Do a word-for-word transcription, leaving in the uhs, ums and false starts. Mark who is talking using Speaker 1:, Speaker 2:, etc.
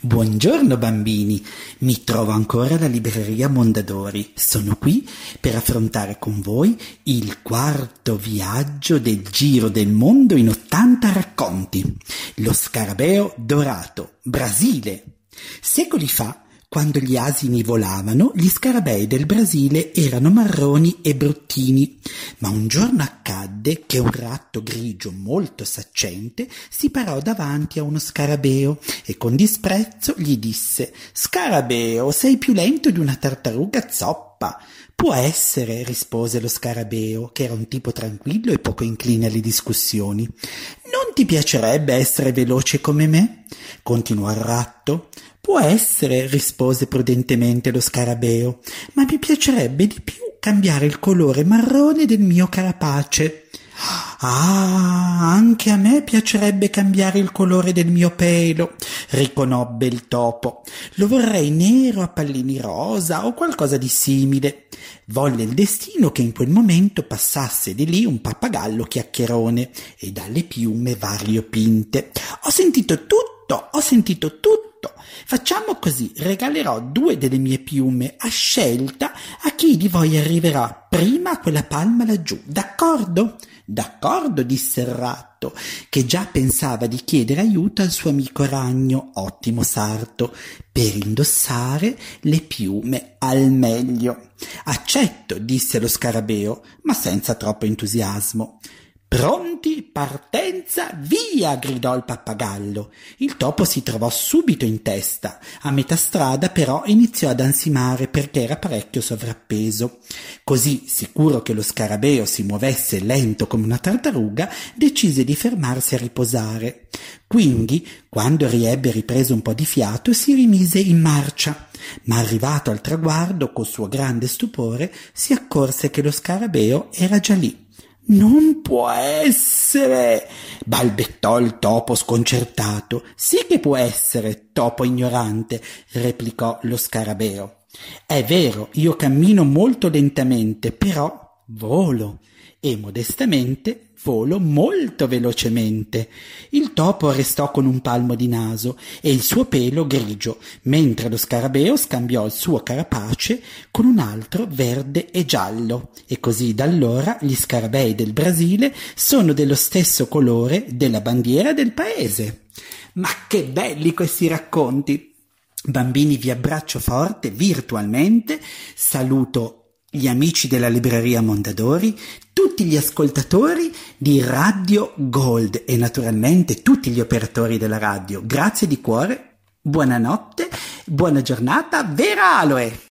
Speaker 1: Buongiorno bambini, mi trovo ancora alla libreria Mondadori. Sono qui per affrontare con voi il quarto viaggio del giro del mondo in ottanta racconti. Lo scarabeo dorato, Brasile. Secoli fa, quando gli asini volavano, gli scarabei del Brasile erano marroni e bruttini, ma un giorno accadde che un ratto grigio molto saccente si parò davanti a uno scarabeo e con disprezzo gli disse: «Scarabeo, sei più lento di una tartaruga zoppa». «Può essere», rispose lo scarabeo, che era un tipo tranquillo e poco incline alle discussioni. «Non ti piacerebbe essere veloce come me?» continuò il ratto. «Può essere», rispose prudentemente lo scarabeo, «ma mi piacerebbe di più cambiare il colore marrone del mio carapace». «Ah, anche a me piacerebbe cambiare il colore del mio pelo», riconobbe il topo. «Lo vorrei nero a pallini rosa o qualcosa di simile». Volle il destino che in quel momento passasse di lì un pappagallo chiacchierone e dalle piume variopinte. «Ho sentito tutto, ho sentito tutto. Facciamo così, regalerò due delle mie piume a scelta a chi di voi arriverà prima a quella palma laggiù, d'accordo?» «D'accordo», disse il ratto, che già pensava di chiedere aiuto al suo amico ragno, ottimo sarto, per indossare le piume al meglio. «Accetto», disse lo scarabeo, ma senza troppo entusiasmo. «Pronti? Partenza, via!» gridò il pappagallo. Il topo si trovò subito in testa. A metà strada però iniziò ad ansimare perché era parecchio sovrappeso. Così, sicuro che lo scarabeo si muovesse lento come una tartaruga, decise di fermarsi a riposare. Quindi, quando riebbe ripreso un po' di fiato, si rimise in marcia. Ma arrivato al traguardo, col suo grande stupore, si accorse che lo scarabeo era già lì. «Non può essere!» balbettò il topo sconcertato. «Sì che può essere, topo ignorante», replicò lo scarabeo. «È vero, io cammino molto lentamente, però volo, e modestamente volo molto velocemente». Il topo restò con un palmo di naso e il suo pelo grigio, mentre lo scarabeo scambiò il suo carapace con un altro verde e giallo, e così da allora gli scarabei del Brasile sono dello stesso colore della bandiera del paese. Ma che belli questi racconti! Bambini, vi abbraccio forte virtualmente, saluto gli amici della libreria Mondadori, tutti gli ascoltatori di Radio Gold e naturalmente tutti gli operatori della radio. Grazie di cuore, buonanotte, buona giornata, vera aloe!